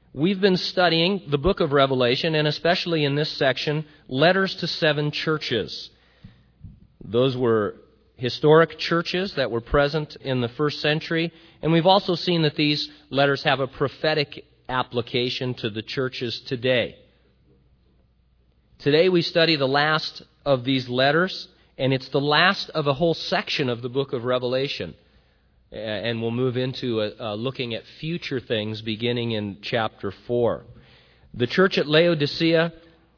We've been studying the book of Revelation, and especially in this section, letters to 7 churches. Those were historic churches that were present in the first century, and we've also seen that these letters have a prophetic application to the churches today. Today we study the last of these letters, and it's the last of a whole section of the book of Revelation. And we'll move into looking at future things beginning in chapter 4. The church at Laodicea,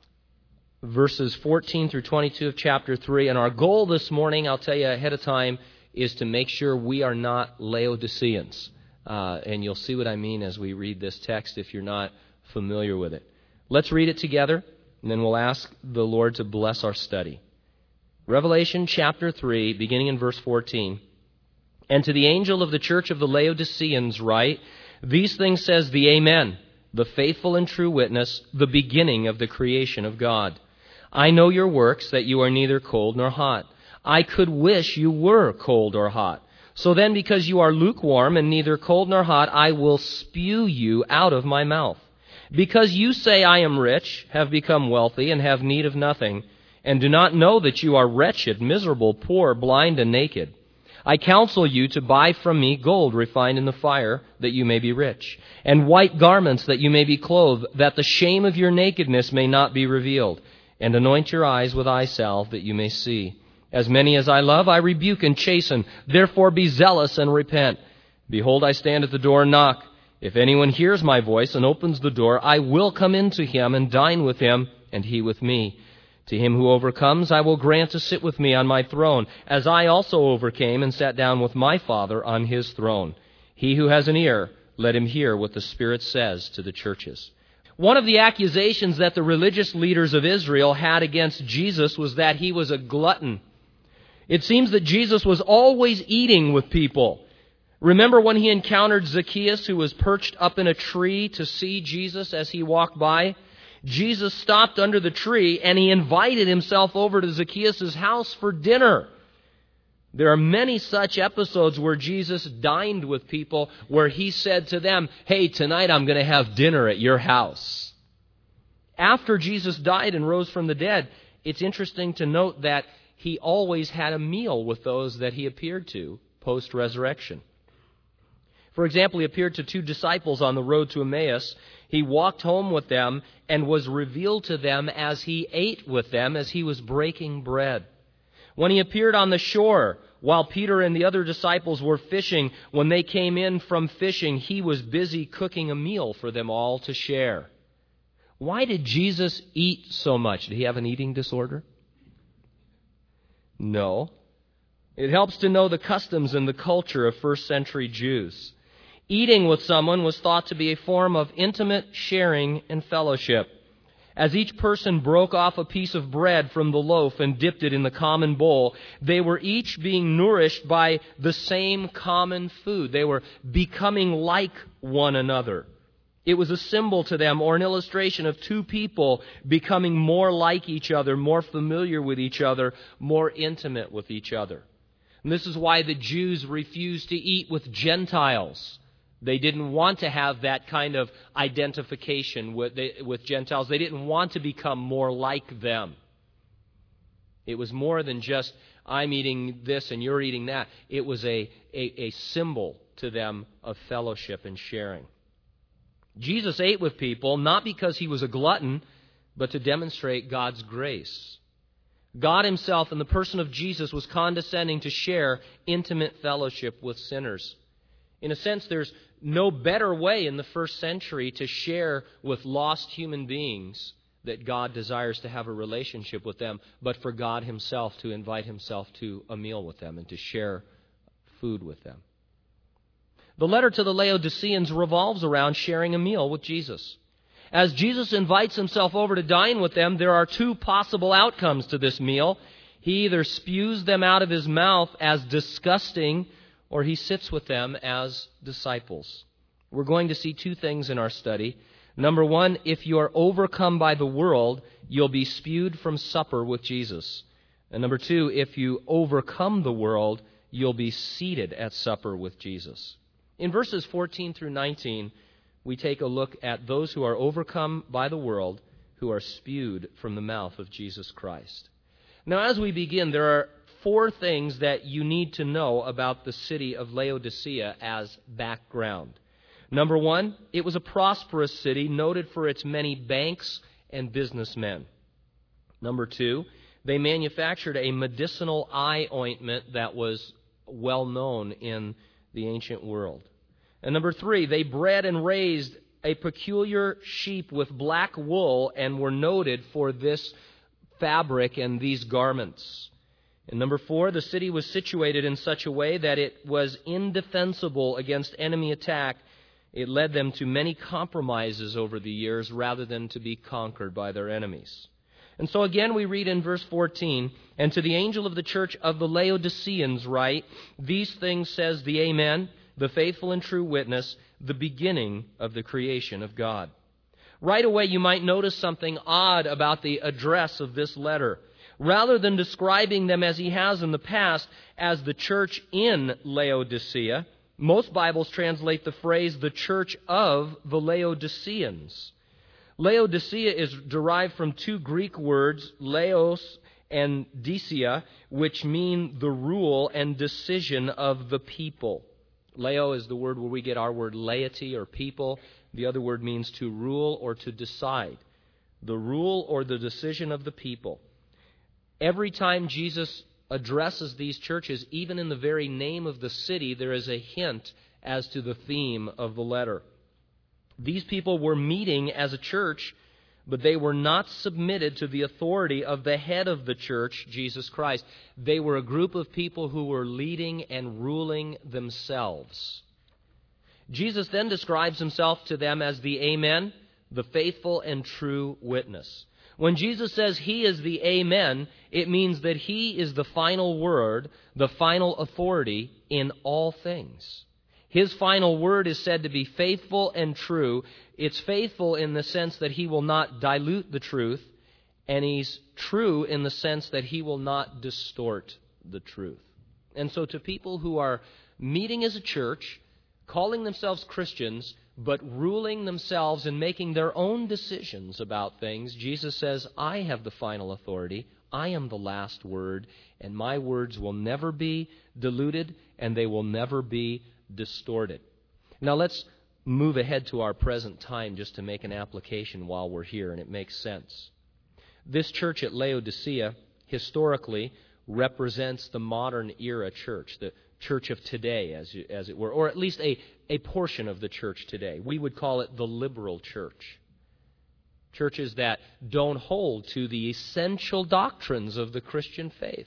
verses 14 through 22 of chapter 3. And our goal this morning, I'll tell you ahead of time, is to make sure we are not Laodiceans. And you'll see what I mean as we read this text if you're not familiar with it. Let's read it together, and then we'll ask the Lord to bless our study. Revelation chapter 3, beginning in verse 14. And to the angel of the church of the Laodiceans write, These things says the Amen, the faithful and true witness, the beginning of the creation of God. I know your works, that you are neither cold nor hot. I could wish you were cold or hot. So then, because you are lukewarm and neither cold nor hot, I will spew you out of my mouth. Because you say, I am rich, have become wealthy, and have need of nothing, and do not know that you are wretched, miserable, poor, blind, and naked. I counsel you to buy from me gold refined in the fire, that you may be rich, and white garments, that you may be clothed, that the shame of your nakedness may not be revealed, and anoint your eyes with eye salve, that you may see. As many as I love, I rebuke and chasten. Therefore be zealous and repent. Behold, I stand at the door and knock. If anyone hears my voice and opens the door, I will come into him and dine with him, and he with me. To him who overcomes, I will grant to sit with me on my throne, as I also overcame and sat down with my Father on his throne. He who has an ear, let him hear what the Spirit says to the churches. One of the accusations that the religious leaders of Israel had against Jesus was that he was a glutton. It seems that Jesus was always eating with people. Remember when he encountered Zacchaeus, who was perched up in a tree to see Jesus as he walked by? Jesus stopped under the tree and he invited himself over to Zacchaeus' house for dinner. There are many such episodes where Jesus dined with people where he said to them, hey, tonight I'm going to have dinner at your house. After Jesus died and rose from the dead, it's interesting to note that he always had a meal with those that he appeared to post-resurrection. For example, he appeared to 2 disciples on the road to Emmaus. He walked home with them and was revealed to them as he ate with them as he was breaking bread. When he appeared on the shore, while Peter and the other disciples were fishing, when they came in from fishing, he was busy cooking a meal for them all to share. Why did Jesus eat so much? Did he have an eating disorder? No. It helps to know the customs and the culture of first century Jews. Eating with someone was thought to be a form of intimate sharing and fellowship. As each person broke off a piece of bread from the loaf and dipped it in the common bowl, they were each being nourished by the same common food. They were becoming like one another. It was a symbol to them, or an illustration of 2 people becoming more like each other, more familiar with each other, more intimate with each other. And this is why the Jews refused to eat with Gentiles. They didn't want to have that kind of identification with Gentiles. They didn't want to become more like them. It was more than just, I'm eating this and you're eating that. It was a symbol to them of fellowship and sharing. Jesus ate with people not because he was a glutton, but to demonstrate God's grace. God himself in the person of Jesus was condescending to share intimate fellowship with sinners. In a sense, there's no better way in the first century to share with lost human beings that God desires to have a relationship with them, but for God himself to invite himself to a meal with them and to share food with them. The letter to the Laodiceans revolves around sharing a meal with Jesus. As Jesus invites himself over to dine with them, there are 2 possible outcomes to this meal. He either spews them out of his mouth as disgusting, or he sits with them as disciples. We're going to see 2 things in our study. Number 1, if you are overcome by the world, you'll be spewed from supper with Jesus. And number 2, if you overcome the world, you'll be seated at supper with Jesus. In verses 14 through 19, we take a look at those who are overcome by the world, who are spewed from the mouth of Jesus Christ. Now, as we begin, there are 4 things that you need to know about the city of Laodicea as background. Number 1, it was a prosperous city, noted for its many banks and businessmen. Number 2, they manufactured a medicinal eye ointment that was well known in the ancient world. And number 3, they bred and raised a peculiar sheep with black wool and were noted for this fabric and these garments. And number 4, the city was situated in such a way that it was indefensible against enemy attack. It led them to many compromises over the years rather than to be conquered by their enemies. And so again we read in verse 14, "And to the angel of the church of the Laodiceans write, these things says the Amen, the faithful and true witness, the beginning of the creation of God." Right away you might notice something odd about the address of this letter. Rather than describing them as he has in the past as the church in Laodicea, most Bibles translate the phrase the church of the Laodiceans. Laodicea is derived from 2 Greek words, laos and disia, which mean the rule and decision of the people. Lao is the word where we get our word laity or people. The other word means to rule or to decide. The rule or the decision of the people. Every time Jesus addresses these churches, even in the very name of the city, there is a hint as to the theme of the letter. These people were meeting as a church, but they were not submitted to the authority of the head of the church, Jesus Christ. They were a group of people who were leading and ruling themselves. Jesus then describes himself to them as the Amen, the faithful and true witness. When Jesus says he is the Amen, it means that he is the final word, the final authority in all things. His final word is said to be faithful and true. It's faithful in the sense that he will not dilute the truth, and he's true in the sense that he will not distort the truth. And so to people who are meeting as a church, calling themselves Christians, but ruling themselves and making their own decisions about things, Jesus says, I have the final authority. I am the last word, and my words will never be diluted, and they will never be distorted. Now let's move ahead to our present time just to make an application while we're here, and it makes sense. This church at Laodicea historically represents the modern era church, the church of today, as it were, or at least a portion of the church today. We would call it the liberal church. Churches that don't hold to the essential doctrines of the Christian faith.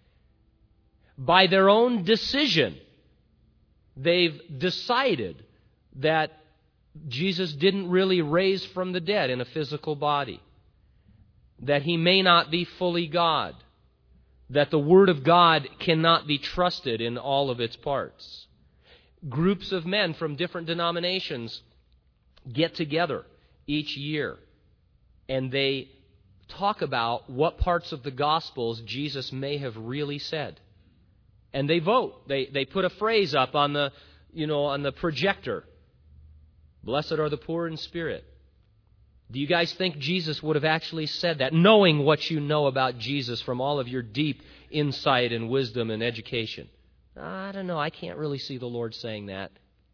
By their own decision, they've decided that Jesus didn't really raise from the dead in a physical body, that he may not be fully God, that the Word of God cannot be trusted in all of its parts. Groups of men from different denominations get together each year, and they talk about what parts of the Gospels Jesus may have really said. And they vote. They put a phrase up on the projector. Blessed are the poor in spirit. Do you guys think Jesus would have actually said that, knowing what you know about Jesus from all of your deep insight and wisdom and education? I don't know. I can't really see the Lord saying that.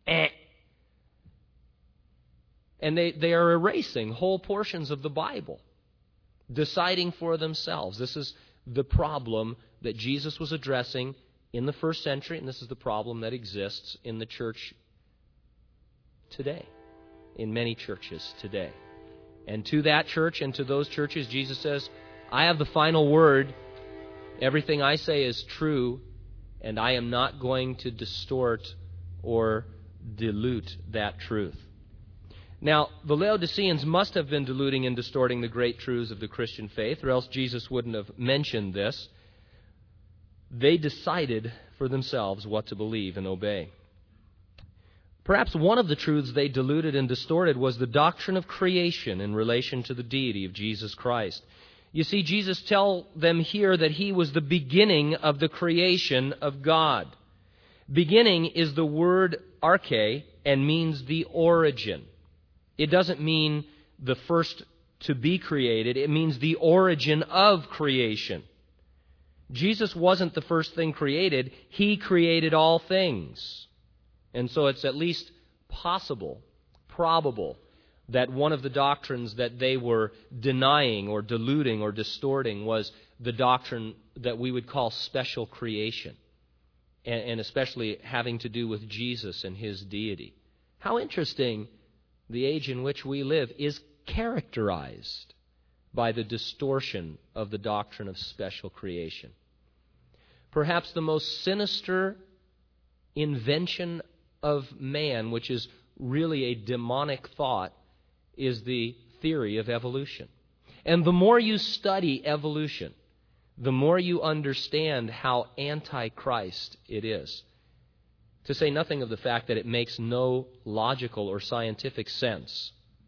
And they are erasing whole portions of the Bible, deciding for themselves. This is the problem that Jesus was addressing in the first century, and this is the problem that exists in the church today, in many churches today. And to that church and to those churches, Jesus says, I have the final word. Everything I say is true, and I am not going to distort or dilute that truth. Now, the Laodiceans must have been diluting and distorting the great truths of the Christian faith, or else Jesus wouldn't have mentioned this. They decided for themselves what to believe and obey. Perhaps one of the truths they diluted and distorted was the doctrine of creation in relation to the deity of Jesus Christ. You see, Jesus tells them here that he was the beginning of the creation of God. Beginning is the word arche and means the origin. It doesn't mean the first to be created. It means the origin of creation. Jesus wasn't the first thing created. He created all things. And so it's at least possible, probable, that one of the doctrines that they were denying or diluting or distorting was the doctrine that we would call special creation, and especially having to do with Jesus and his deity. How interesting the age in which we live is characterized by the distortion of the doctrine of special creation. Perhaps the most sinister invention of man, which is really a demonic thought, is the theory of evolution. And the more you study evolution, the more you understand how anti-Christ it is. To say nothing of the fact that it makes no logical or scientific sense.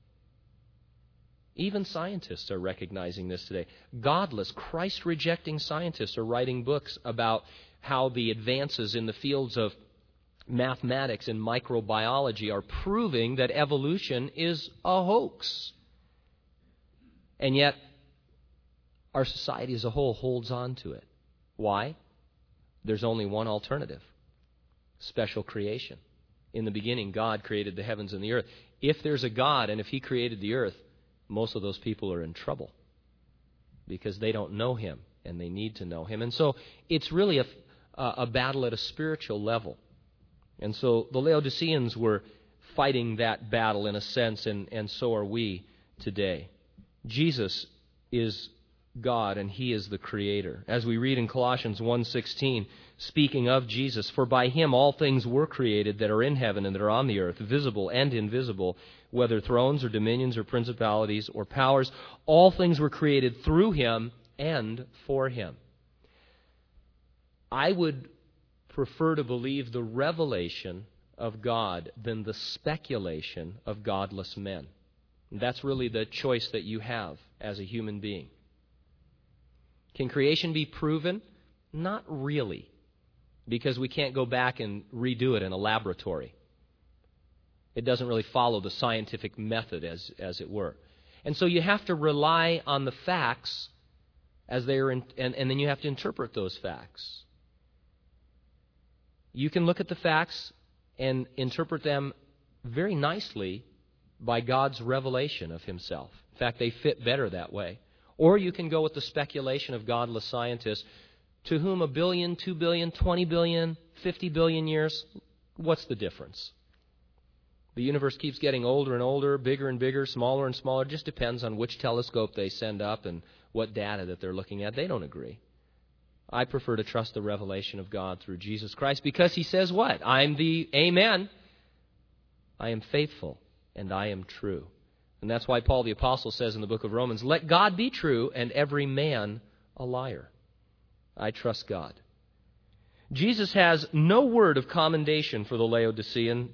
Even scientists are recognizing this today. Godless, Christ-rejecting scientists are writing books about how the advances in the fields of mathematics and microbiology are proving that evolution is a hoax. And yet, our society as a whole holds on to it. Why? There's only one alternative: special creation. In the beginning, God created the heavens and the earth. If there's a God, and if He created the earth, most of those people are in trouble because they don't know Him, and they need to know Him. And so it's really a battle at a spiritual level. And so the Laodiceans were fighting that battle in a sense, and so are we today. Jesus is God, and He is the Creator. As we read in Colossians 1:16, speaking of Jesus, "For by Him all things were created that are in heaven and that are on the earth, visible and invisible, whether thrones or dominions or principalities or powers, all things were created through Him and for Him." I would prefer to believe the revelation of God than the speculation of godless men. And that's really the choice that you have as a human being. Can creation be proven? Not really, because we can't go back and redo it in a laboratory. It doesn't really follow the scientific method, as it were. And so you have to rely on the facts as they are, and then you have to interpret those facts. You can look at the facts and interpret them very nicely by God's revelation of Himself. In fact, they fit better that way. Or you can go with the speculation of godless scientists, to whom 1 billion, 2 billion, 20 billion, 50 billion years, what's the difference? The universe keeps getting older and older, bigger and bigger, smaller and smaller. It just depends on which telescope they send up and what data that they're looking at. They don't agree. I prefer to trust the revelation of God through Jesus Christ, because He says what? I'm the Amen. I am faithful and I am true. And that's why Paul the Apostle says in the book of Romans, "Let God be true and every man a liar." I trust God. Jesus has no word of commendation for the Laodicean.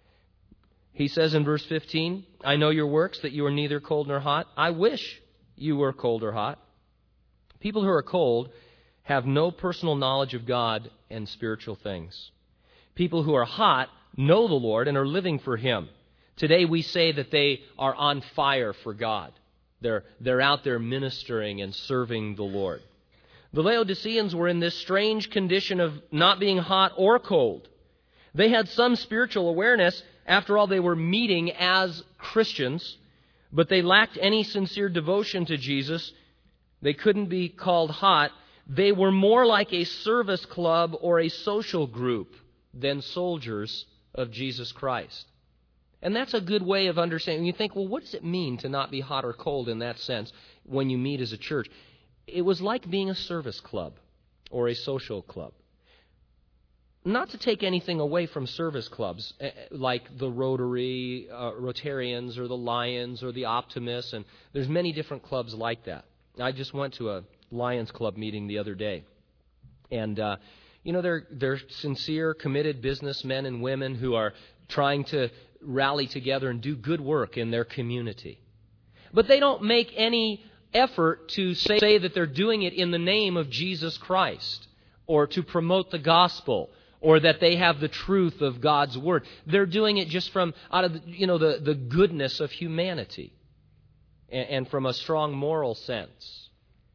He says in verse 15, "I know your works, that you are neither cold nor hot. I wish you were cold or hot." People who are cold have no personal knowledge of God and spiritual things. People who are hot know the Lord and are living for Him. Today we say that they are on fire for God. They're out there ministering and serving the Lord. The Laodiceans were in this strange condition of not being hot or cold. They had some spiritual awareness. After all, they were meeting as Christians, but they lacked any sincere devotion to Jesus. They couldn't be called hot. They were more like a service club or a social group than soldiers of Jesus Christ. And that's a good way of understanding. You think, well, what does it mean to not be hot or cold in that sense when you meet as a church? It was like being a service club or a social club. Not to take anything away from service clubs like the Rotary, Rotarians, or the Lions, or the Optimists, and there's many different clubs like that. I just went to a Lions Club meeting the other day, and they're sincere, committed businessmen and women who are trying to rally together and do good work in their community. But they don't make any effort to say that they're doing it in the name of Jesus Christ, or to promote the gospel, or that they have the truth of God's Word. They're doing it just from out of the goodness of humanity and from a strong moral sense.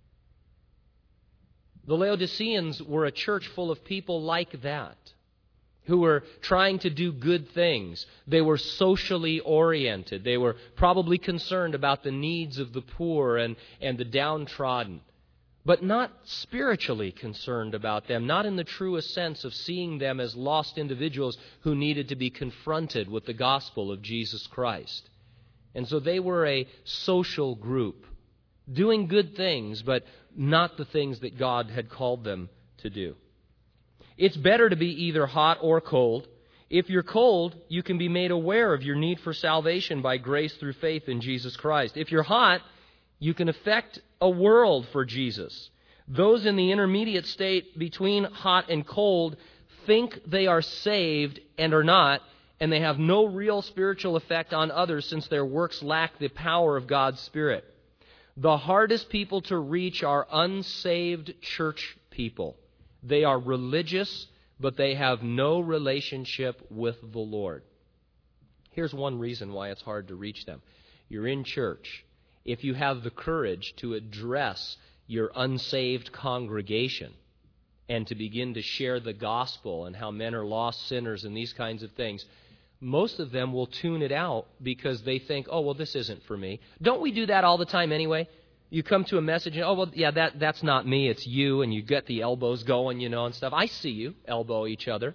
The Laodiceans were a church full of people like that, who were trying to do good things. They were socially oriented. They were probably concerned about the needs of the poor and the downtrodden, but not spiritually concerned about them, not in the truest sense of seeing them as lost individuals who needed to be confronted with the gospel of Jesus Christ. And so they were a social group, doing good things, but not the things that God had called them to do. It's better to be either hot or cold. If you're cold, you can be made aware of your need for salvation by grace through faith in Jesus Christ. If you're hot, you can affect a world for Jesus. Those in the intermediate state between hot and cold think they are saved and are not, and they have no real spiritual effect on others since their works lack the power of God's Spirit. The hardest people to reach are unsaved church people. They are religious, but they have no relationship with the Lord. Here's one reason why it's hard to reach them. You're in church. If you have the courage to address your unsaved congregation and to begin to share the gospel and how men are lost sinners and these kinds of things, most of them will tune it out because they think, oh, well, this isn't for me. Don't we do that all the time anyway? You come to a message and, oh, well, yeah, that's not me, it's you, and you get the elbows going, and stuff. I see you elbow each other.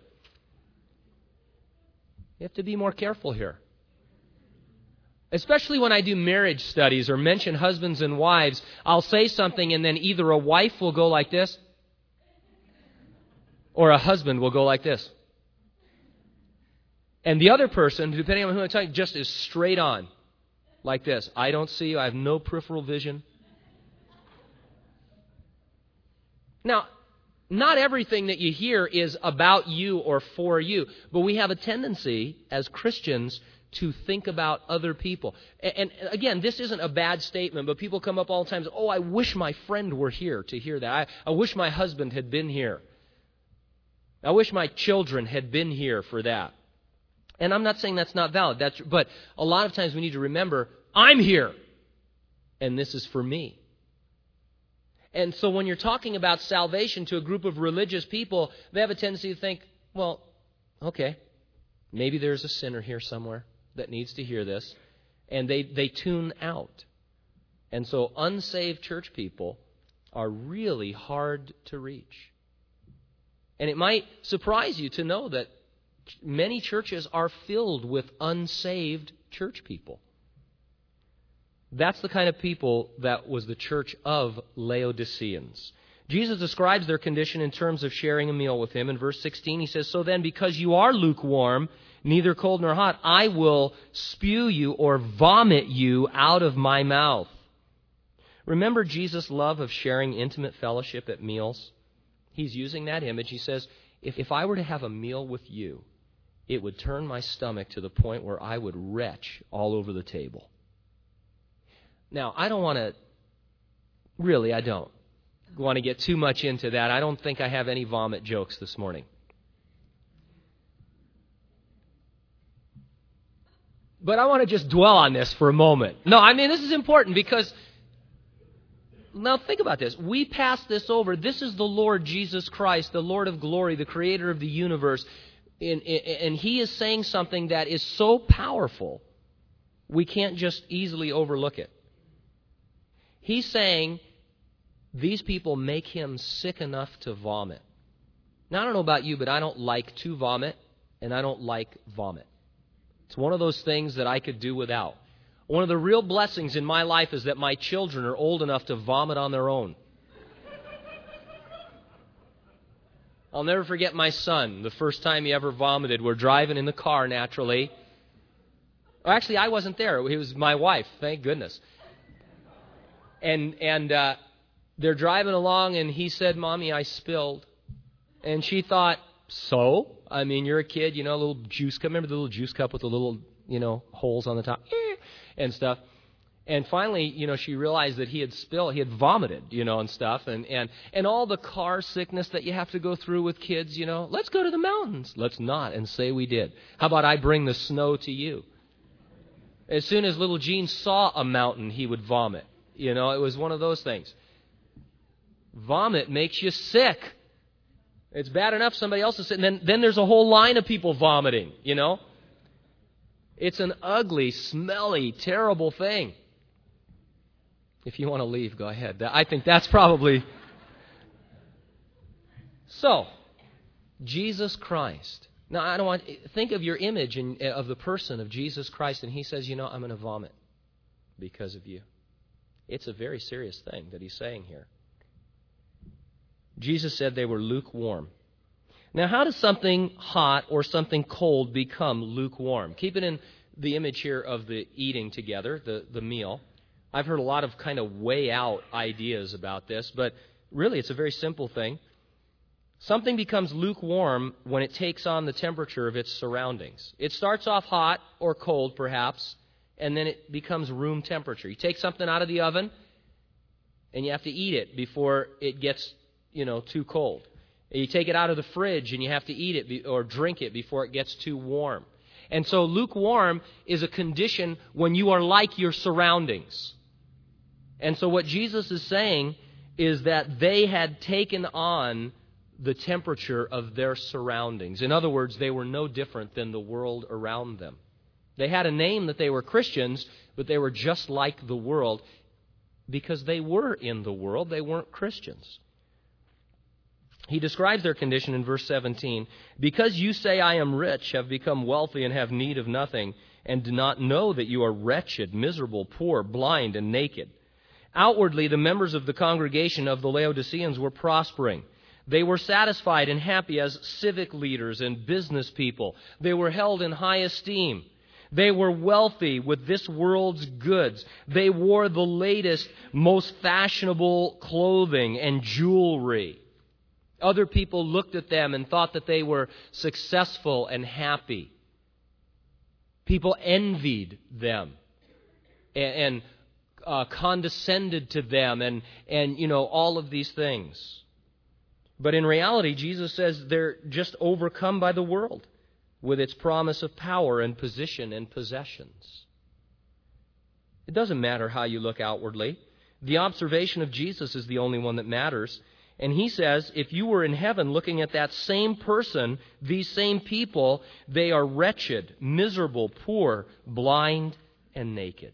You have to be more careful here. Especially when I do marriage studies or mention husbands and wives, I'll say something and then either a wife will go like this or a husband will go like this. And the other person, depending on who I'm talking, just is straight on like this. I don't see you. I have no peripheral vision. Now, not everything that you hear is about you or for you, but we have a tendency as Christians to think about other people. And again, this isn't a bad statement, but people come up all the time and say, oh, I wish my friend were here to hear that. I wish my husband had been here. I wish my children had been here for that. And I'm not saying that's not valid, but a lot of times we need to remember, I'm here, and this is for me. And so when you're talking about salvation to a group of religious people, they have a tendency to think, well, okay, maybe there's a sinner here somewhere that needs to hear this, and they tune out. And so unsaved church people are really hard to reach. And it might surprise you to know that many churches are filled with unsaved church people. That's the kind of people that was the church of Laodiceans. Jesus describes their condition in terms of sharing a meal with him. In verse 16, he says, so then, because you are lukewarm, neither cold nor hot, I will spew you or vomit you out of my mouth. Remember Jesus' love of sharing intimate fellowship at meals? He's using that image. He says, if I were to have a meal with you, it would turn my stomach to the point where I would retch all over the table. Now, I don't want to get too much into that. I don't think I have any vomit jokes this morning. But I want to just dwell on this for a moment. No, I mean, this is important because, now think about this. We pass this over. This is the Lord Jesus Christ, the Lord of glory, the creator of the universe. And he is saying something that is so powerful, we can't just easily overlook it. He's saying these people make him sick enough to vomit. Now, I don't know about you, but I don't like to vomit, and I don't like vomit. It's one of those things that I could do without. One of the real blessings in my life is that my children are old enough to vomit on their own. I'll never forget my son, the first time he ever vomited. We're driving in the car, naturally. Actually, I wasn't there. It was my wife, thank goodness. And they're driving along, and he said, Mommy, I spilled. And she thought, so? I mean, you're a kid, a little juice cup. Remember the little juice cup with the little, holes on the top? And stuff. And finally, she realized that he had vomited, and stuff, and all the car sickness that you have to go through with kids, let's go to the mountains. Let's not, and say we did. How about I bring the snow to you? As soon as little Gene saw a mountain, he would vomit. It was one of those things. Vomit makes you sick. It's bad enough somebody else is sick, and then there's a whole line of people vomiting, It's an ugly, smelly, terrible thing. If you want to leave, go ahead. I think that's probably... So, Jesus Christ. Now, I don't want... Think of your image of the person of Jesus Christ, and he says, I'm going to vomit because of you. It's a very serious thing that he's saying here. Jesus said they were lukewarm. Now, how does something hot or something cold become lukewarm? Keep it in the image here of the eating together, the meal. I've heard a lot of kind of way out ideas about this, but really it's a very simple thing. Something becomes lukewarm when it takes on the temperature of its surroundings. It starts off hot or cold, perhaps, and then it becomes room temperature. You take something out of the oven, and you have to eat it before it gets, too cold. You take it out of the fridge, and you have to eat it or drink it before it gets too warm. And so lukewarm is a condition when you are like your surroundings. And so what Jesus is saying is that they had taken on the temperature of their surroundings. In other words, they were no different than the world around them. They had a name that they were Christians, but they were just like the world because they were in the world. They weren't Christians. He describes their condition in verse 17. Because you say, I am rich, have become wealthy, and have need of nothing, and do not know that you are wretched, miserable, poor, blind, and naked. Outwardly, the members of the congregation of the Laodiceans were prospering. They were satisfied and happy as civic leaders and business people. They were held in high esteem. They were wealthy with this world's goods. They wore the latest, most fashionable clothing and jewelry. Other people looked at them and thought that they were successful and happy. People envied them and condescended to them and all of these things. But in reality, Jesus says they're just overcome by the world with its promise of power and position and possessions. It doesn't matter how you look outwardly. The observation of Jesus is the only one that matters. And he says, if you were in heaven looking at that same person, these same people, they are wretched, miserable, poor, blind, and naked.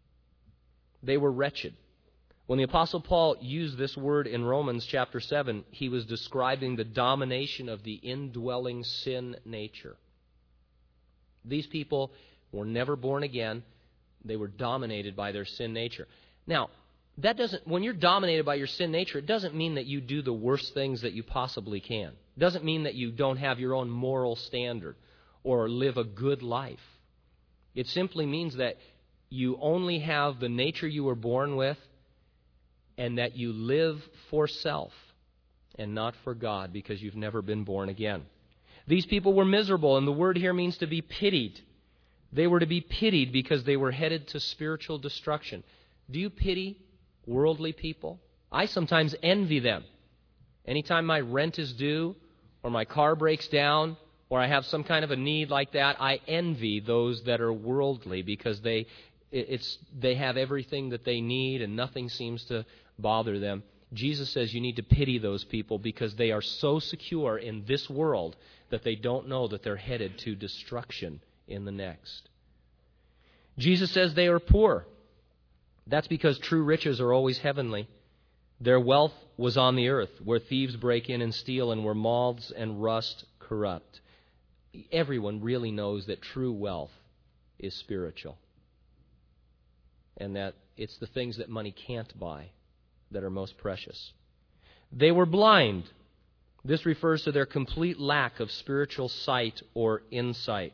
They were wretched. When the Apostle Paul used this word in Romans chapter 7, he was describing the domination of the indwelling sin nature. These people were never born again. They were dominated by their sin nature. Now, when you're dominated by your sin nature, it doesn't mean that you do the worst things that you possibly can. It doesn't mean that you don't have your own moral standard or live a good life. It simply means that you only have the nature you were born with and that you live for self and not for God because you've never been born again. These people were miserable, and the word here means to be pitied. They were to be pitied because they were headed to spiritual destruction. Do you pity worldly people? I sometimes envy them. Anytime my rent is due or my car breaks down or I have some kind of a need like that, I envy those that are worldly because they have everything that they need and nothing seems to bother them. Jesus says you need to pity those people because they are so secure in this world that they don't know that they're headed to destruction in the next. Jesus says they are poor. That's because true riches are always heavenly. Their wealth was on the earth, where thieves break in and steal and where moths and rust corrupt. Everyone really knows that true wealth is spiritual, and that it's the things that money can't buy that are most precious. They were blind. This refers to their complete lack of spiritual sight or insight.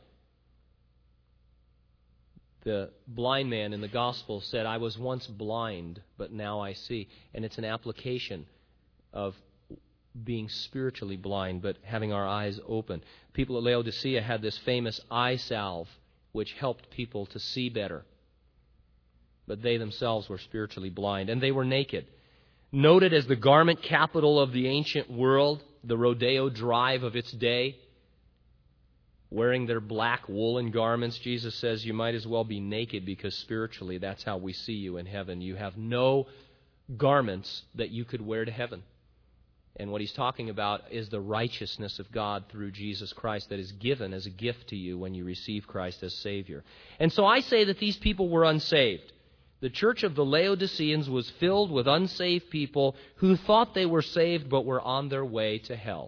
The blind man in the gospel said, I was once blind, but now I see. And it's an application of being spiritually blind, but having our eyes open. People at Laodicea had this famous eye salve, which helped people to see better. but they themselves were spiritually blind, and they were naked. Noted as the garment capital of the ancient world, the rodeo drive of its day, wearing their black woolen garments, Jesus says you might as well be naked, because spiritually that's how we see you in heaven. You have no garments that you could wear to heaven. And what he's talking about is the righteousness of God through Jesus Christ that is given as a gift to you when you receive Christ as Savior. And so I say that these people were unsaved. The church of the Laodiceans was filled with unsaved people who thought they were saved but were on their way to hell.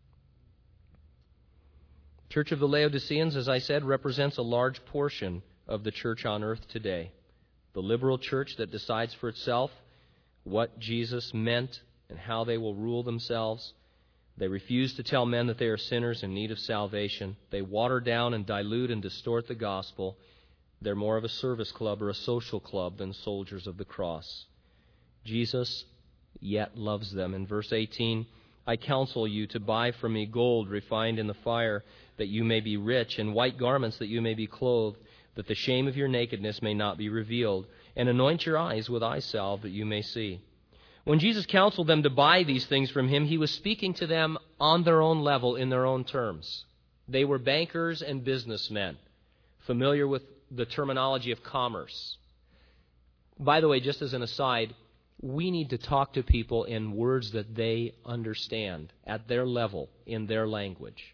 Church of the Laodiceans, as I said, represents a large portion of the church on earth today. The liberal church that decides for itself what Jesus meant and how they will rule themselves. They refuse to tell men that they are sinners in need of salvation. They water down and dilute and distort the gospel. They're more of a service club or a social club than soldiers of the cross. Jesus yet loves them. In verse 18, I counsel you to buy from me gold refined in the fire, that you may be rich, and white garments that you may be clothed, that the shame of your nakedness may not be revealed, and anoint your eyes with eye salve that you may see. When Jesus counseled them to buy these things from him, he was speaking to them on their own level, in their own terms. They were bankers and businessmen, familiar with the terminology of commerce. By the way, just as an aside, we need to talk to people in words that they understand, at their level, in their language.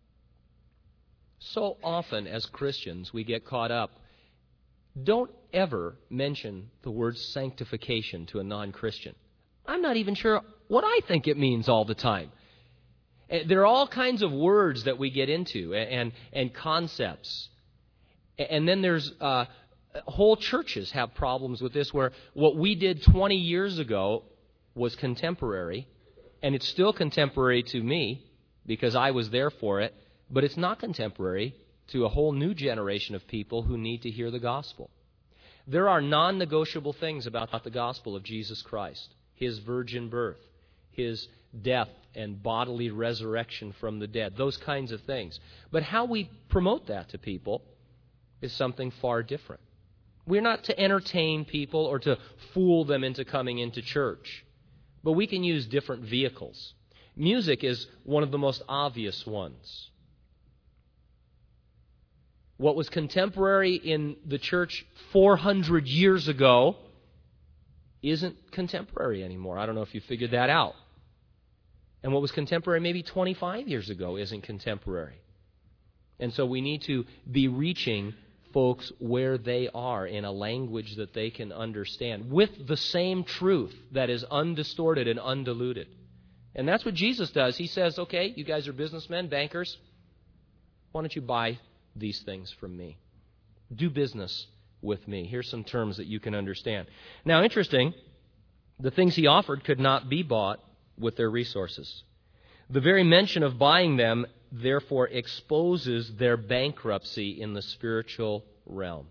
So often as Christians, we get caught up. Don't ever mention the word sanctification to a non-Christian. I'm not even sure what I think it means all the time. There are all kinds of words that we get into and concepts. And then there's whole churches have problems with this, where what we did 20 years ago was contemporary, and it's still contemporary to me because I was there for it, but it's not contemporary to a whole new generation of people who need to hear the gospel. There are non-negotiable things about the gospel of Jesus Christ. His virgin birth, his death and bodily resurrection from the dead, those kinds of things. But how we promote that to people is something far different. We're not to entertain people or to fool them into coming into church, but we can use different vehicles. Music is one of the most obvious ones. What was contemporary in the church 400 years ago isn't contemporary anymore. I don't know if you figured that out. And what was contemporary maybe 25 years ago isn't contemporary. And so we need to be reaching folks where they are in a language that they can understand, with the same truth that is undistorted and undiluted. And that's what Jesus does. He says, okay, you guys are businessmen, bankers. Why don't you buy these things from me? Do business with me. Here's some terms that you can understand. Now, interesting, the things he offered could not be bought with their resources. The very mention of buying them, therefore, exposes their bankruptcy in the spiritual realm.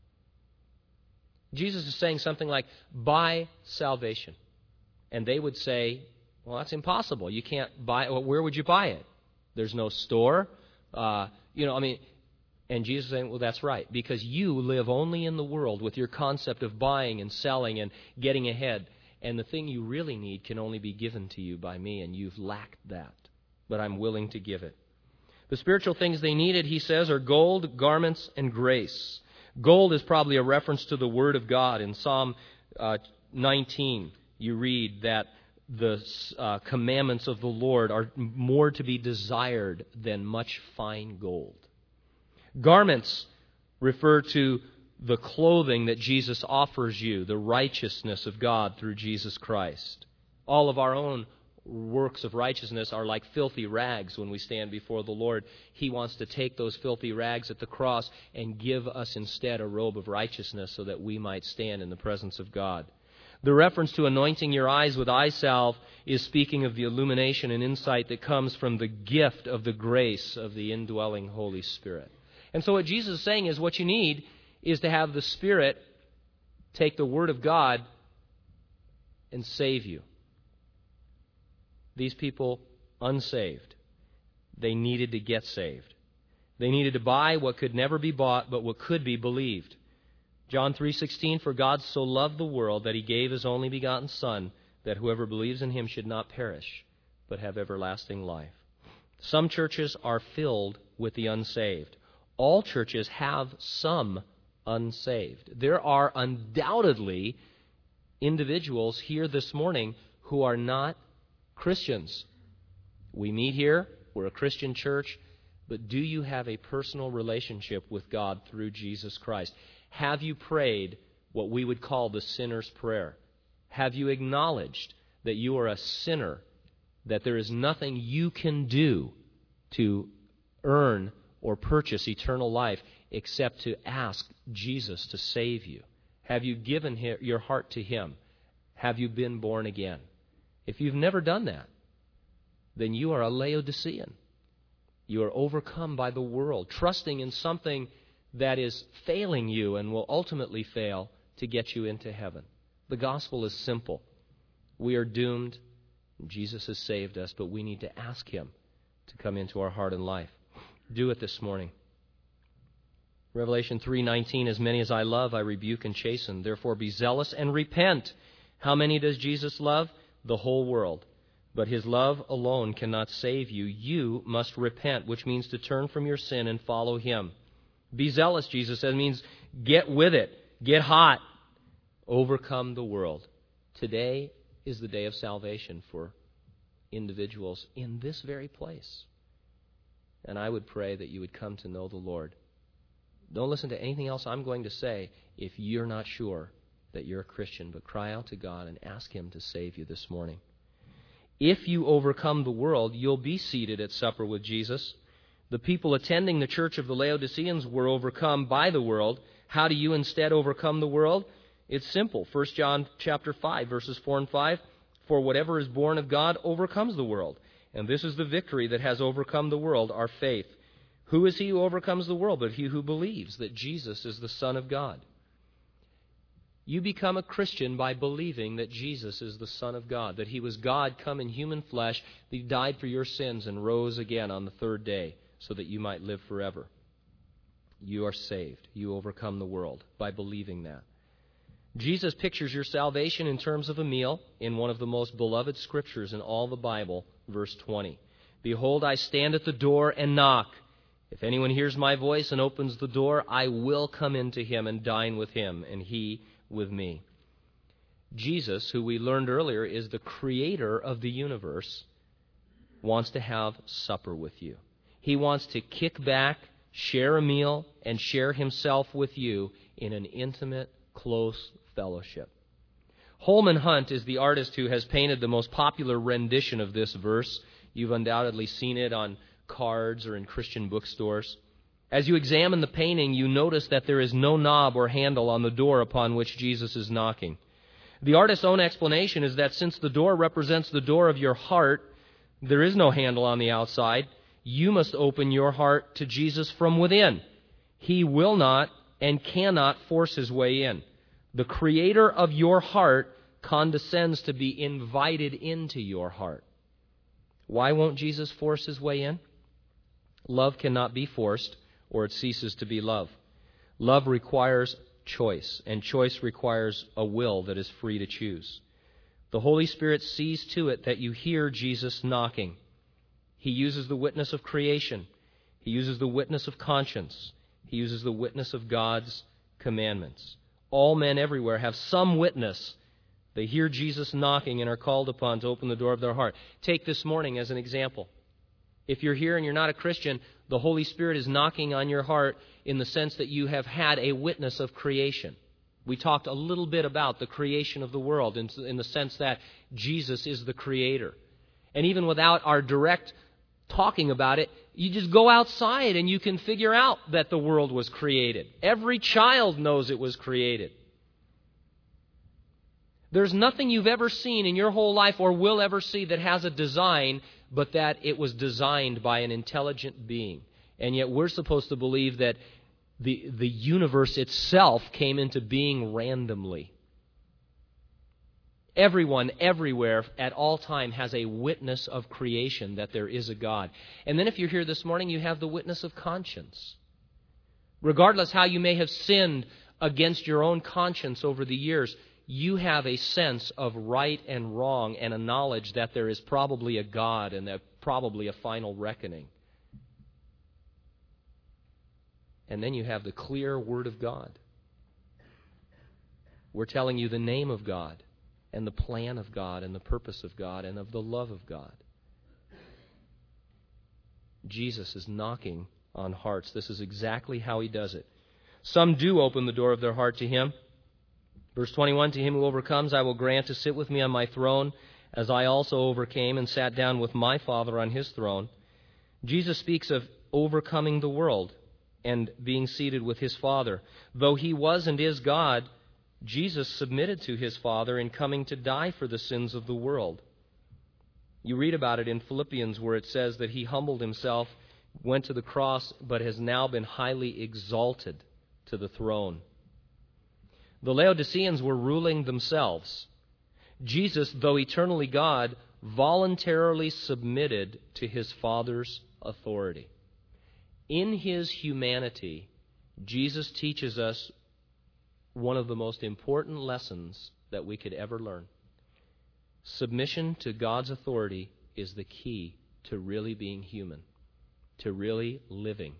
Jesus is saying something like, buy salvation. And they would say, well, that's impossible. You can't buy it. Well, where would you buy it? There's no store. And Jesus is saying, well, that's right, because you live only in the world with your concept of buying and selling and getting ahead. And the thing you really need can only be given to you by me, and you've lacked that. But I'm willing to give it. The spiritual things they needed, he says, are gold, garments, and grace. Gold is probably a reference to the Word of God. In Psalm 19, you read that the commandments of the Lord are more to be desired than much fine gold. Garments refer to the clothing that Jesus offers you, the righteousness of God through Jesus Christ. All of our own works of righteousness are like filthy rags when we stand before the Lord. He wants to take those filthy rags at the cross and give us instead a robe of righteousness so that we might stand in the presence of God. The reference to anointing your eyes with eye salve is speaking of the illumination and insight that comes from the gift of the grace of the indwelling Holy Spirit. And so what Jesus is saying is what you need is to have the Spirit take the Word of God and save you. These people, unsaved, they needed to get saved. They needed to buy what could never be bought, but what could be believed. John 3:16, for God so loved the world that he gave his only begotten Son, that whoever believes in him should not perish, but have everlasting life. Some churches are filled with the unsaved. All churches have some unsaved. There are undoubtedly individuals here this morning who are not Christians. We meet here, we're a Christian church, but do you have a personal relationship with God through Jesus Christ? Have you prayed what we would call the sinner's prayer? Have you acknowledged that you are a sinner, that there is nothing you can do to earn or purchase eternal life except to ask Jesus to save you? Have you given your heart to Him? Have you been born again? If you've never done that, then you are a Laodicean. You are overcome by the world, trusting in something that is failing you and will ultimately fail to get you into heaven. The gospel is simple. We are doomed. Jesus has saved us, but we need to ask Him to come into our heart and life. Do it this morning. Revelation 3:19, as many as I love, I rebuke and chasten. Therefore be zealous and repent. How many does Jesus love? The whole world. But His love alone cannot save you. You must repent, which means to turn from your sin and follow Him. Be zealous, Jesus says, means get with it. Get hot. Overcome the world. Today is the day of salvation for individuals in this very place. And I would pray that you would come to know the Lord. Don't listen to anything else I'm going to say if you're not sure that you're a Christian, but cry out to God and ask Him to save you this morning. If you overcome the world, you'll be seated at supper with Jesus. The people attending the church of the Laodiceans were overcome by the world. How do you instead overcome the world? It's simple. 1 John chapter 5, verses 4 and 5. For whatever is born of God overcomes the world. And this is the victory that has overcome the world, our faith. Who is he who overcomes the world but he who believes that Jesus is the Son of God? You become a Christian by believing that Jesus is the Son of God, that He was God come in human flesh, that He died for your sins and rose again on the third day so that you might live forever. You are saved. You overcome the world by believing that. Jesus pictures your salvation in terms of a meal in one of the most beloved scriptures in all the Bible, verse 20. Behold, I stand at the door and knock. If anyone hears my voice and opens the door, I will come into him and dine with him, and he with me. Jesus, who we learned earlier is the creator of the universe, wants to have supper with you. He wants to kick back, share a meal, and share Himself with you in an intimate, close fellowship. Holman Hunt is the artist who has painted the most popular rendition of this verse. You've undoubtedly seen it on cards or in Christian bookstores. As you examine the painting, you notice that there is no knob or handle on the door upon which Jesus is knocking. The artist's own explanation is that since the door represents the door of your heart, there is no handle on the outside. You must open your heart to Jesus from within. He will not and cannot force His way in. The creator of your heart condescends to be invited into your heart. Why won't Jesus force His way in? Love cannot be forced, or it ceases to be love. Love requires choice, and choice requires a will that is free to choose. The Holy Spirit sees to it that you hear Jesus knocking. He uses the witness of creation. He uses the witness of conscience. He uses the witness of God's commandments. All men everywhere have some witness. They hear Jesus knocking and are called upon to open the door of their heart. Take this morning as an example. If you're here and you're not a Christian, the Holy Spirit is knocking on your heart in the sense that you have had a witness of creation. We talked a little bit about the creation of the world in the sense that Jesus is the creator. And even without our direct talking about it, you just go outside and you can figure out that the world was created. Every child knows it was created. There's nothing you've ever seen in your whole life or will ever see that has a design, but that it was designed by an intelligent being. And yet we're supposed to believe that the universe itself came into being randomly. Everyone, everywhere, at all time has a witness of creation that there is a God. And then if you're here this morning, you have the witness of conscience. Regardless how you may have sinned against your own conscience over the years, you have a sense of right and wrong and a knowledge that there is probably a God and that probably a final reckoning. And then you have the clear Word of God. We're telling you the name of God and the plan of God and the purpose of God and of the love of God. Jesus is knocking on hearts. This is exactly how He does it. Some do open the door of their heart to Him. Verse 21, to him who overcomes I will grant to sit with me on my throne, as I also overcame and sat down with my Father on His throne. Jesus speaks of overcoming the world and being seated with His Father. Though He was and is God, Jesus submitted to His Father in coming to die for the sins of the world. You read about it in Philippians where it says that He humbled Himself, went to the cross, but has now been highly exalted to the throne. The Laodiceans were ruling themselves. Jesus, though eternally God, voluntarily submitted to His Father's authority. In His humanity, Jesus teaches us one of the most important lessons that we could ever learn. Submission to God's authority is the key to really being human, to really living.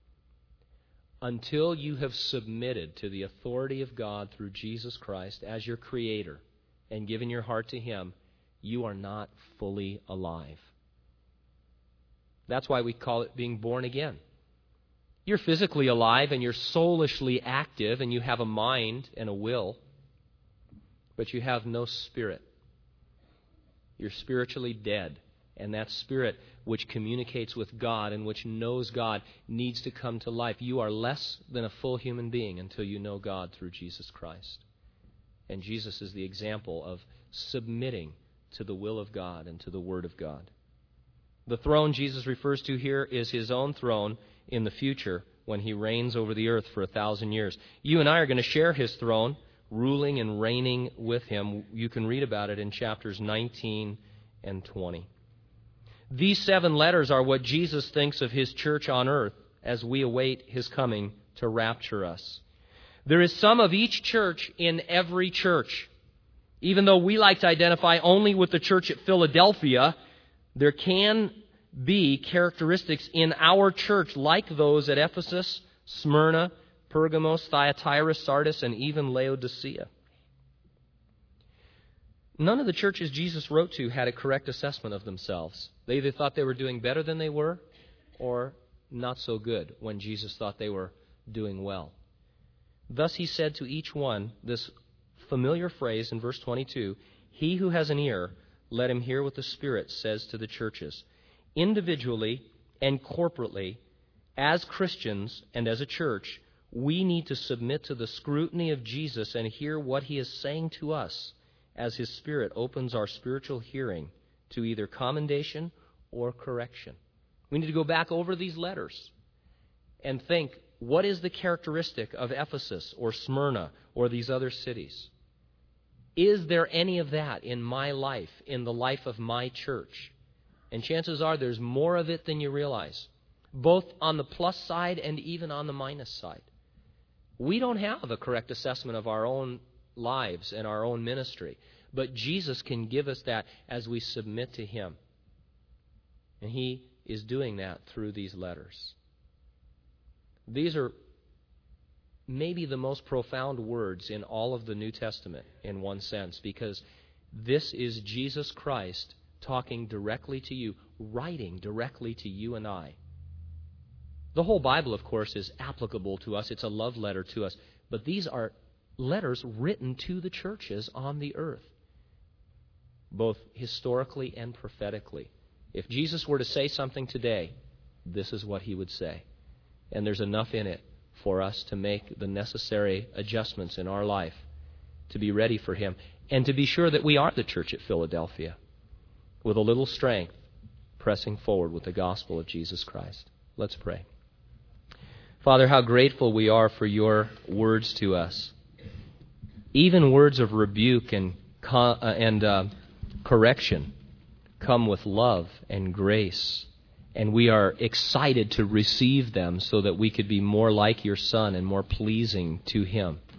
Until you have submitted to the authority of God through Jesus Christ as your Creator and given your heart to Him, you are not fully alive. That's why we call it being born again. You're physically alive and you're soulishly active and you have a mind and a will, but you have no spirit. You're spiritually dead. And that spirit which communicates with God and which knows God needs to come to life. You are less than a full human being until you know God through Jesus Christ. And Jesus is the example of submitting to the will of God and to the Word of God. The throne Jesus refers to here is His own throne in the future when He reigns over the earth for 1,000 years. You and I are going to share His throne, ruling and reigning with Him. You can read about it in chapters 19 and 20. These 7 letters are what Jesus thinks of His church on earth as we await His coming to rapture us. There is some of each church in every church. Even though we like to identify only with the church at Philadelphia, there can be characteristics in our church like those at Ephesus, Smyrna, Pergamos, Thyatira, Sardis, and even Laodicea. None of the churches Jesus wrote to had a correct assessment of themselves. They either thought they were doing better than they were or not so good when Jesus thought they were doing well. Thus He said to each one this familiar phrase in verse 22, he who has an ear, let him hear what the Spirit says to the churches. Individually and corporately, as Christians and as a church, we need to submit to the scrutiny of Jesus and hear what He is saying to us as His Spirit opens our spiritual hearing to either commendation or correction. We need to go back over these letters and think, what is the characteristic of Ephesus or Smyrna or these other cities? Is there any of that in my life, in the life of my church? And chances are there's more of it than you realize, both on the plus side and even on the minus side. We don't have a correct assessment of our own lives and our own ministry, but Jesus can give us that as we submit to Him. And He is doing that through these letters. These are maybe the most profound words in all of the New Testament in one sense, because this is Jesus Christ talking directly to you, writing directly to you and I. The whole Bible, of course, is applicable to us. It's a love letter to us. But these are letters written to the churches on the earth, both historically and prophetically. If Jesus were to say something today, this is what He would say. And there's enough in it for us to make the necessary adjustments in our life to be ready for Him and to be sure that we are the church at Philadelphia with a little strength pressing forward with the gospel of Jesus Christ. Let's pray. Father, how grateful we are for Your words to us. Even words of rebuke and correction come with love and grace, and we are excited to receive them so that we could be more like Your Son and more pleasing to Him.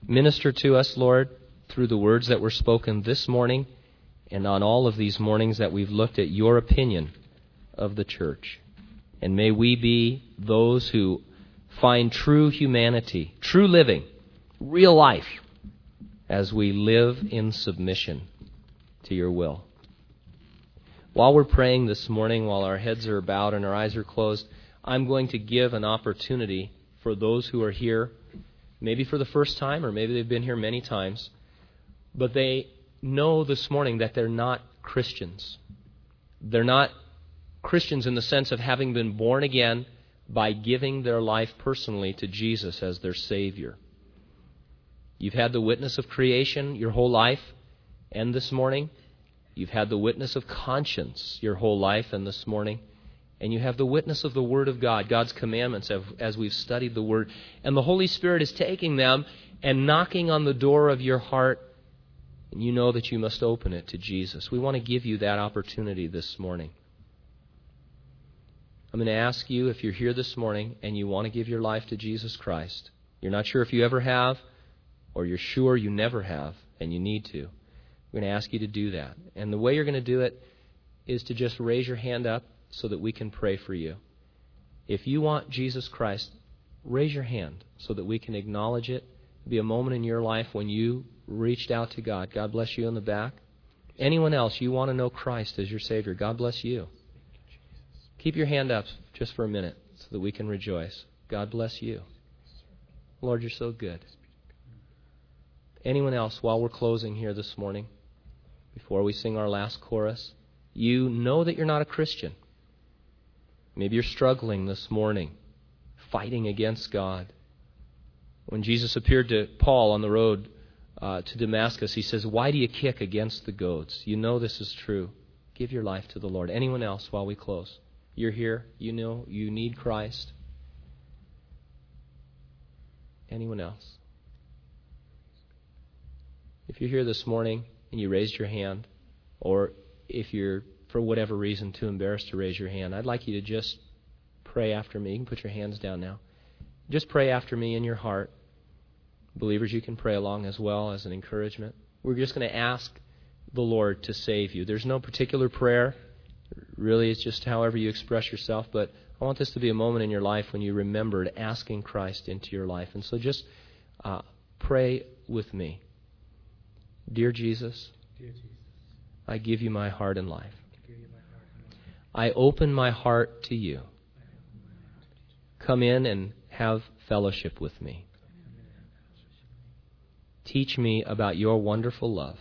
Minister to us, Lord, through the words that were spoken this morning and on all of these mornings that we've looked at your opinion of the church. And may we be those who find true humanity, true living, real life, as we live in submission to your will. While we're praying this morning, while our heads are bowed and our eyes are closed, I'm going to give an opportunity for those who are here, maybe for the first time, or maybe they've been here many times, but they know this morning that they're not Christians. They're not Christians in the sense of having been born again by giving their life personally to Jesus as their Savior. You've had the witness of creation your whole life, and this morning, you've had the witness of conscience your whole life, and this morning, and you have the witness of the Word of God, God's commandments, as we've studied the Word. And the Holy Spirit is taking them and knocking on the door of your heart, and you know that you must open it to Jesus. We want to give you that opportunity this morning. I'm going to ask you, if you're here this morning and you want to give your life to Jesus Christ, you're not sure if you ever have, or you're sure you never have, and you need to, we're going to ask you to do that. And the way you're going to do it is to just raise your hand up so that we can pray for you. If you want Jesus Christ, raise your hand so that we can acknowledge it. It'll be a moment in your life when you reached out to God. God bless you in the back. Anyone else, you want to know Christ as your Savior, God bless you. Keep your hand up just for a minute so that we can rejoice. God bless you. Lord, you're so good. Anyone else, while we're closing here this morning, before we sing our last chorus, you know that you're not a Christian. Maybe you're struggling this morning, fighting against God. When Jesus appeared to Paul on the road to Damascus, he says, "Why do you kick against the goads?" You know this is true. Give your life to the Lord. Anyone else while we close? You're here. You know you need Christ. Anyone else? If you're here this morning and you raised your hand, or if you're, for whatever reason, too embarrassed to raise your hand, I'd like you to just pray after me. You can put your hands down now. Just pray after me in your heart. Believers, you can pray along as well as an encouragement. We're just going to ask the Lord to save you. There's no particular prayer. Really, it's just however you express yourself, but I want this to be a moment in your life when you remembered asking Christ into your life. And so just pray with me. Dear Jesus, I give you my heart and life. I open my heart to you. Come in and have fellowship with me. Teach me about your wonderful love.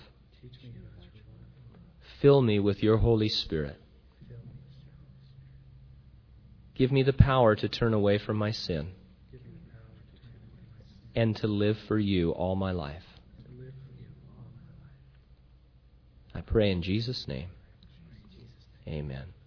Fill me with your Holy Spirit. Give me the power to turn away from my sin and to live for you all my life. I pray in Jesus' name. Amen.